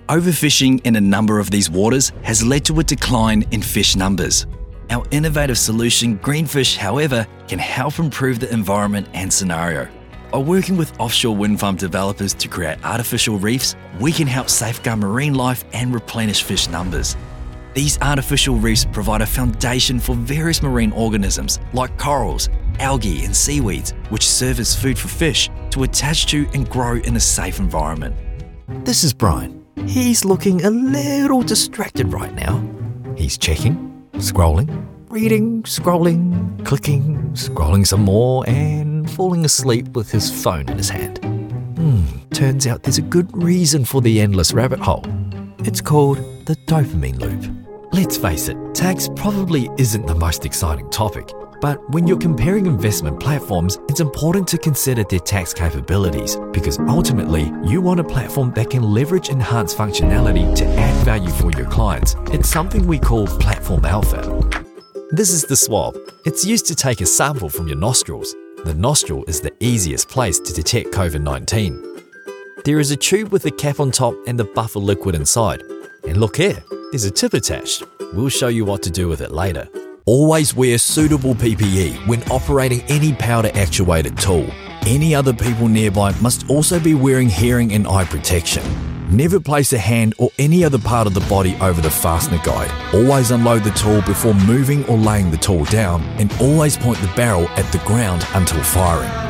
Overfishing in a number of these waters has led to a decline in fish numbers. Our innovative solution, Greenfish, however, can help improve the environment and scenario. By working with offshore wind farm developers to create artificial reefs, we can help safeguard marine life and replenish fish numbers. These artificial reefs provide a foundation for various marine organisms like corals, algae and seaweeds, which serve as food for fish to attach to and grow in a safe environment. This is Brian. He's looking a little distracted right now. He's checking, scrolling, reading, scrolling, clicking, scrolling some more, and falling asleep with his phone in his hand. Turns out there's a good reason for the endless rabbit hole. It's called the dopamine loop. Let's face it, tax probably isn't the most exciting topic, but when you're comparing investment platforms, it's important to consider their tax capabilities because ultimately you want a platform that can leverage enhanced functionality to add value for your clients. It's something we call platform alpha. This is the swab. It's used to take a sample from your nostrils. The nostril is the easiest place to detect COVID-19. There is a tube with a cap on top and the buffer liquid inside. And look here, there's a tip attached. We'll show you what to do with it later. Always wear suitable PPE when operating any powder-actuated tool. Any other people nearby must also be wearing hearing and eye protection. Never place a hand or any other part of the body over the fastener guide. Always unload the tool before moving or laying the tool down, and always point the barrel at the ground until firing.